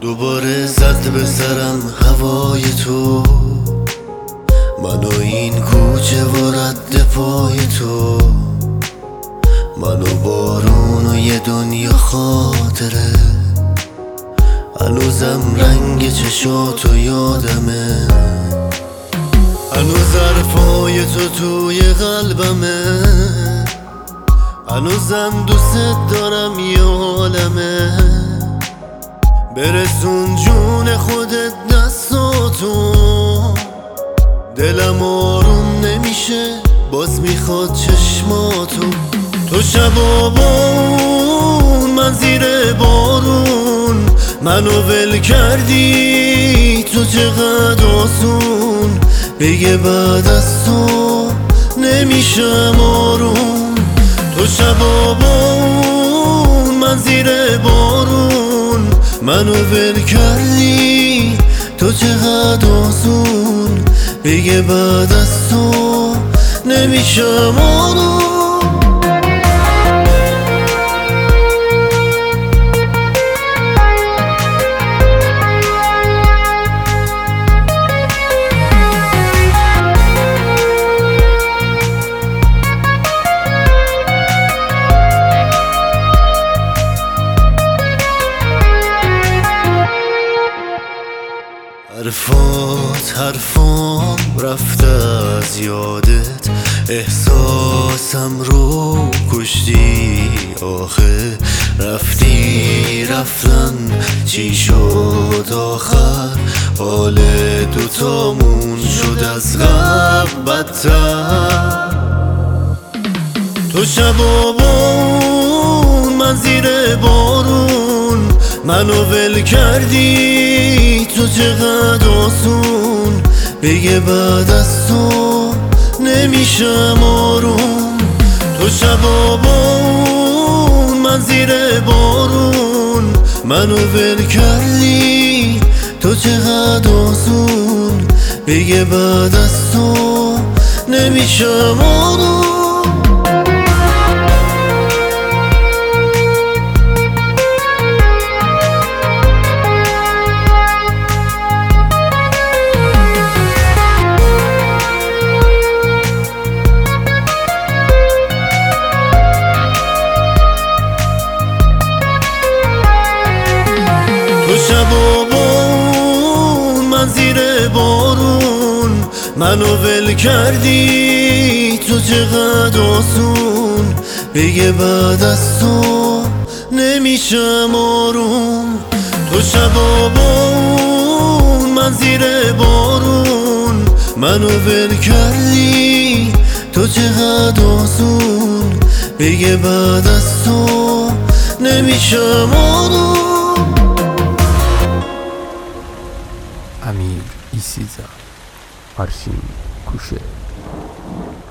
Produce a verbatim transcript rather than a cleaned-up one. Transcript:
دوباره زد به سرم هوای تو، منو این کوچه و رد پای تو، منو بارون و یه دنیا خاطره، هنوزم رنگ چشاتو یادمه، هنوز حرفای تو توی قلبمه، هنوزم دوست دارم یه عالمه، برسون جون خودت دستاتو، دلم آروم نمیشه باز میخواد چشماتو، تو شبابون من زیر بارون، منو ول کردی تو چقدر آسون، بگه بعد از تو نمیشم آروم، تو شبابون من زیر بارون، منو ول کردی تو چقدر آسون، بگه بعد از تو نمیشم آروم. حرفات حرفام رفته از یادت، احساسم رو کشتی آخه، رفتی رفتن چی شد آخر، حال دوتامون شد از قبل بدتر، تو شبابون من زیر بارون، منو ول کردی تو چقدر آسون، بگه بعد از تو نمیشم آروم، تو شبابون من زیر بارون، منو ول کردی تو چقدر آسون، بگه بعد از تو نمیشم آروم. تو شبابون من زیر بارون، منو ول کردی تو چقدر آسون، بگه بعد از تو نمیشم آروم، تو شبابون من زیر بارون، منو ول کردی تو چقدر آسون، بگه بعد از تو نمیشم آروم. امیر ایسیزا، آرشین کوشه.